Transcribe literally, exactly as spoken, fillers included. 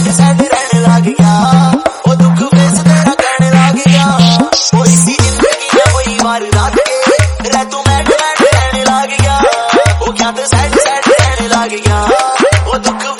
Sad sad रहने लग गया, वो दुख फेस तेरा कहने लग गया। वो इसी जिंदगी में वही वारदात के रह तू मैड मैड रहने लग गया। वो क्या तो सैड सैड रहने लग गया, वो दुख